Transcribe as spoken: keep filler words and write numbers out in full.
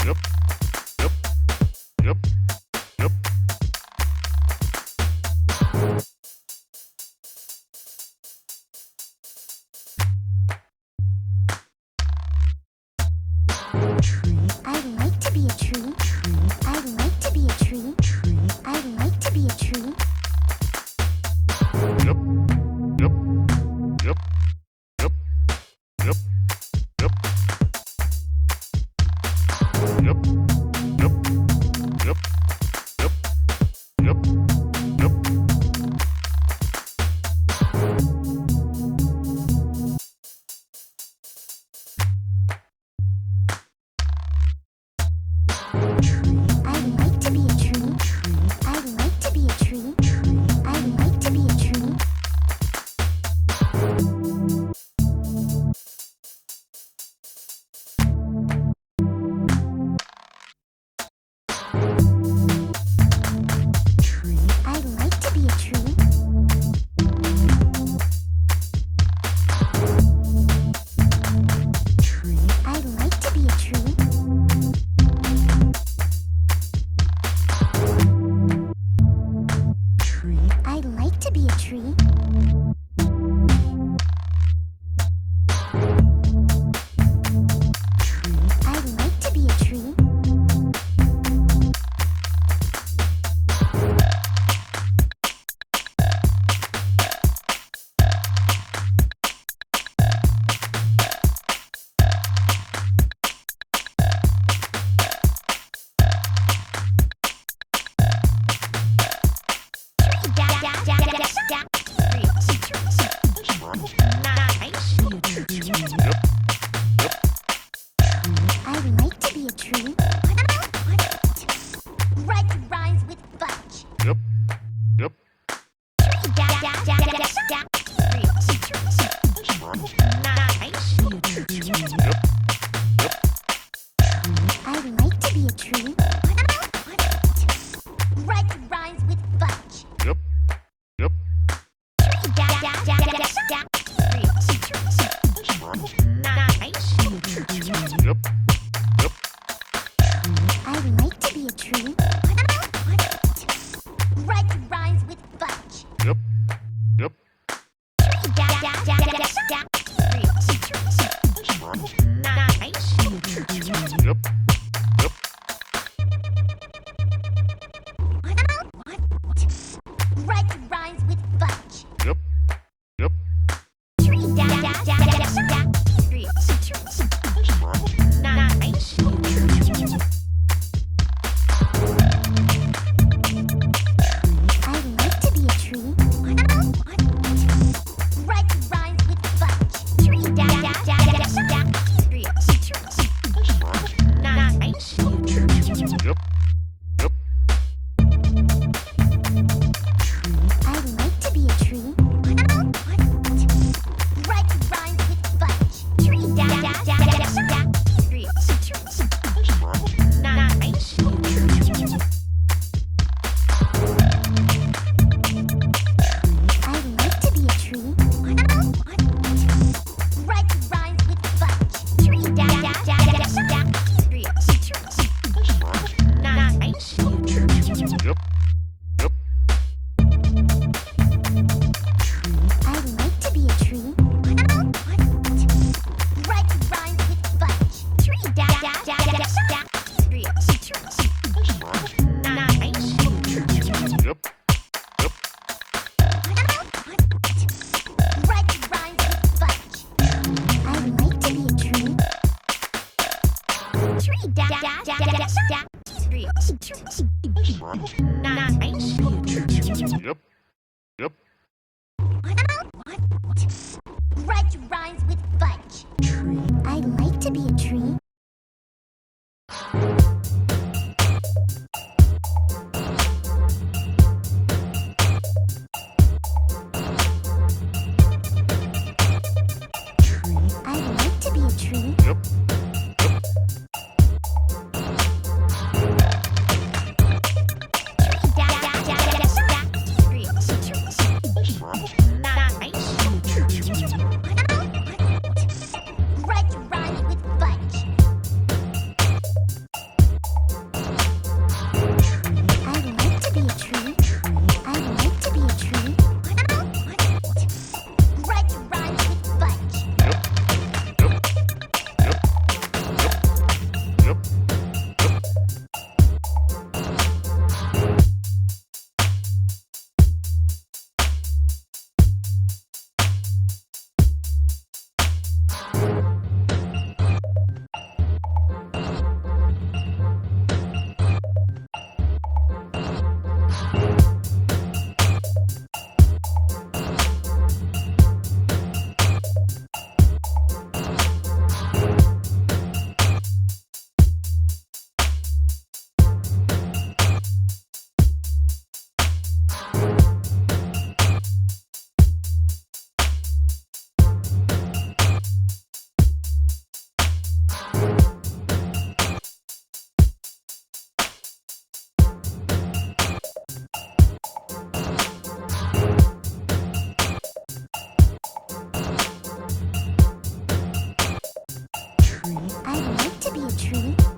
Yep. Yep. Yep. Yep. Tree. I'd like to be a tree. Tree. I'd like to be a tree. Tree. I'd like to be a tree. Yep. Yep. Yep. Yep. Yep. Yep. Yep. Yep. Yep. Yep. Yep. Yep. Tree. I'd like to be a tree. Tree. I'd like to be a tree. Tree. I'd like to be a tree. Tree. I'd like to be a tree. Tree. I'd like to be a tree. Tree. I'd like to be a tree. Tree. I'd like to be a tree. Yep. Yep. I'd like to be a tree. Right rhymes with fudge. Yep. Yep. Yep. Yep. I'd like to be a tree. Right rhymes with fudge. Yep. Yep. Yep. Yep. I'd like to be a tree. Right rhymes with fudge. Yep. Yep. Yep. Yep. Right rhymes with fudge. Yep. Yep. I'd like to be a tree. Right rhymes with fudge. Yep. Yep. I'd like to be a tree. Right rhymes with fudge. I'd like to be a tree. Right rhymes with fudge. Yep. Yep. I'd like to be a tree. Right rhymes with fudge. Yep. Yep. Right rhymes with fudge. I'd like to be a tree. Yep. Yep. Right rhymes with fudge. Tree. I'd like to be a tree. Tree. I'd like to be a tree. Yep. Yep. Right rhymes with fudge. tree.